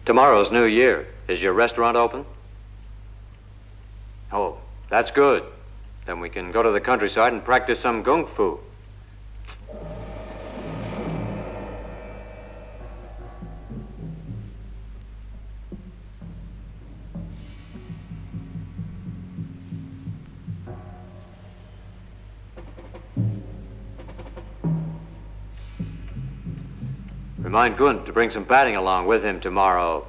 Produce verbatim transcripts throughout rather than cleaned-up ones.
Tomorrow's New Year. Is your restaurant open? Oh, that's good. Then we can go to the countryside and practice some gung fu. Remind Gunt to bring some padding along with him tomorrow.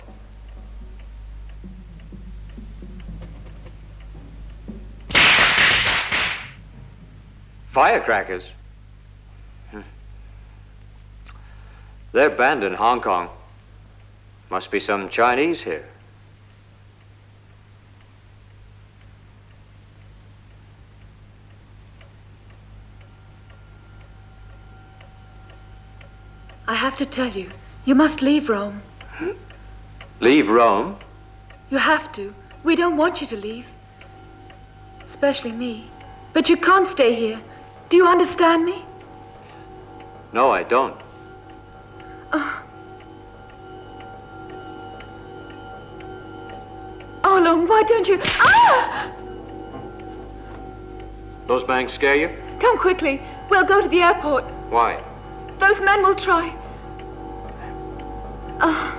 Firecrackers? Hmm. They're banned in Hong Kong. Must be some Chinese here. I have to tell you, you must leave Rome. Leave Rome? You have to. We don't want you to leave. Especially me. But you can't stay here. Do you understand me? No, I don't. Oh. Arlo, why don't you... Ah! Those bangs scare you? Come quickly. We'll go to the airport. Why? Those men will try. Oh.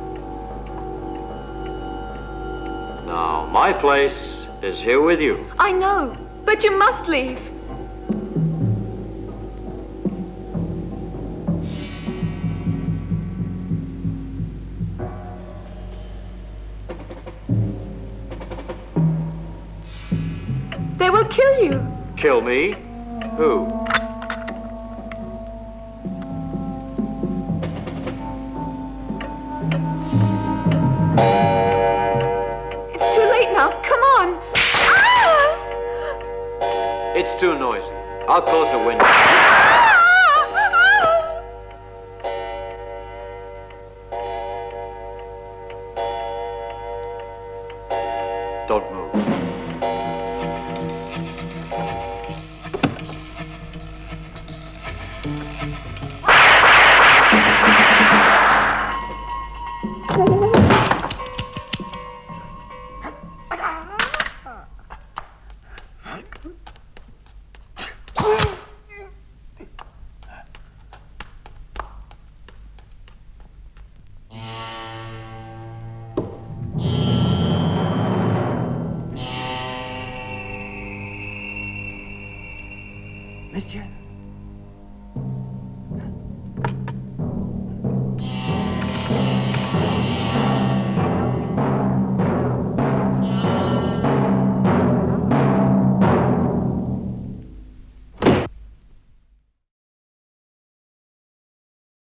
Now, my place is here with you. I know, but you must leave. They will kill you. Kill me? Who? It's too late now. Come on. Ah! It's too noisy. I'll close the window. Don't move. Mister